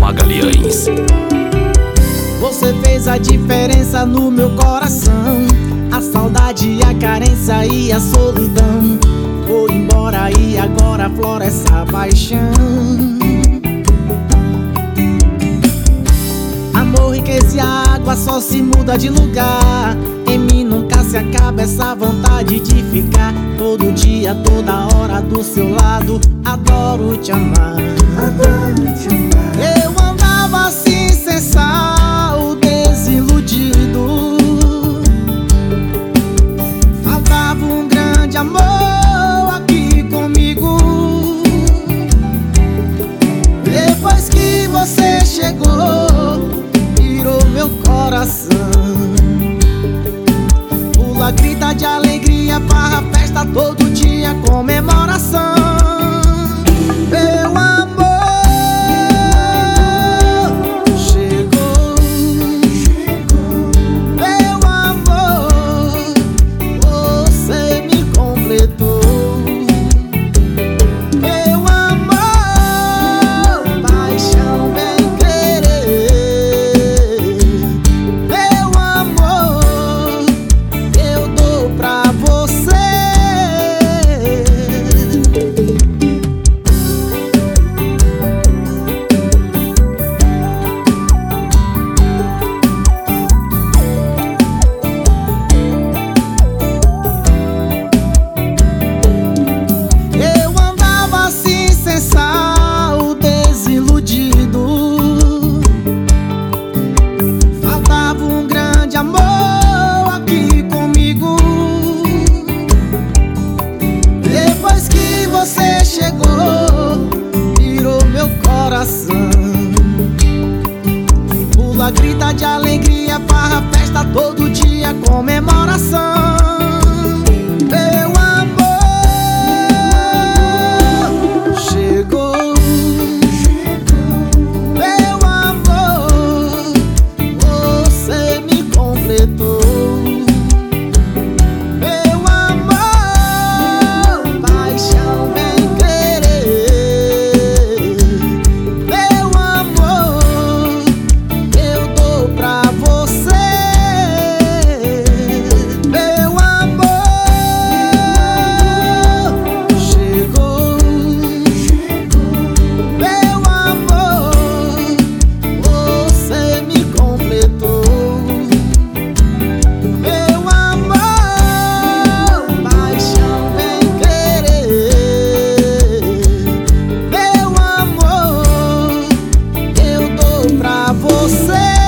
Magalhães. Você fez a diferença no meu coração. A saudade, a carência e a solidão foi embora e agora aflora essa paixão. Amor, riqueza e água só se muda de lugar. Em mim nunca se acaba essa vontade de ficar todo dia, toda hora do seu lado. Adoro te amar, adoro te amar. Eu andava assim sem sal, desiludido. Faltava um grande amor aqui comigo. Depois que você chegou, virou meu coração. Pula, grita de alegria, farra, festa todo dia, comemoração. Meu amor chegou, meu amor, você me completou. Meu amor, paixão, bem querer. Meu amor, eu dou pra você. Eu andava assim sem sal, desiludido. Faltava um grande amor aqui comigo. Depois que você chegou, virou meu coração. Pula, grita de alegria, farra, festa todo dia, comemoração. Meu amor chegou, meu amor, você me completou. Meu amor, paixão, bem querer. Meu amor, eu dou pra você. Meu amor chegou, meu amor, você me completou. Meu amor, paixão, bem querer. Meu amor, eu dou pra você.